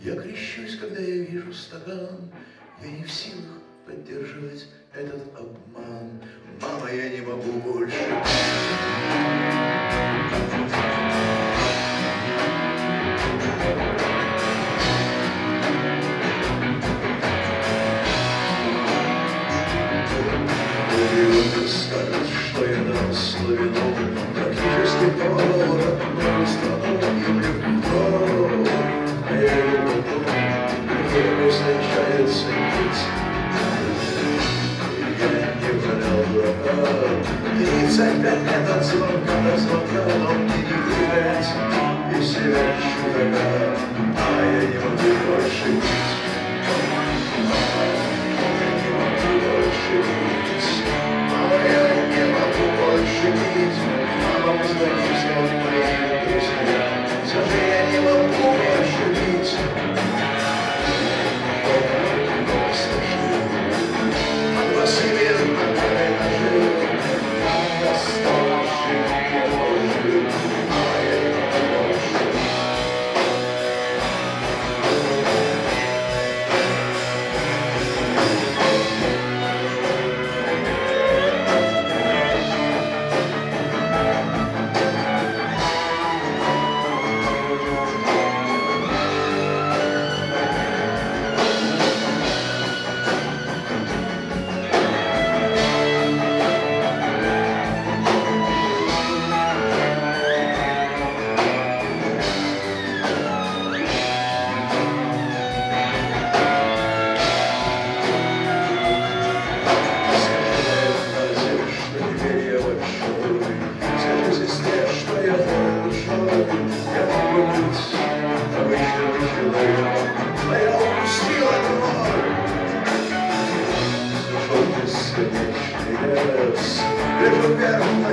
Я крещусь, когда я вижу стакан, я не в силах поддерживать этот обман. Мама, я не могу больше. Люди скажут, что я дал славину, практически родную страну им легко. А я люблю, где встречается путь. Я не валял дурака, 35 лет от звонка до звонка, но мне не выиграть из себя чудака. А я не могу больше пить. Мама, позвони всем моим друзьям, скажи, я не могу больше пить. От Василия на этаже досталось я положу, а я не могу больше. Лежу вверх.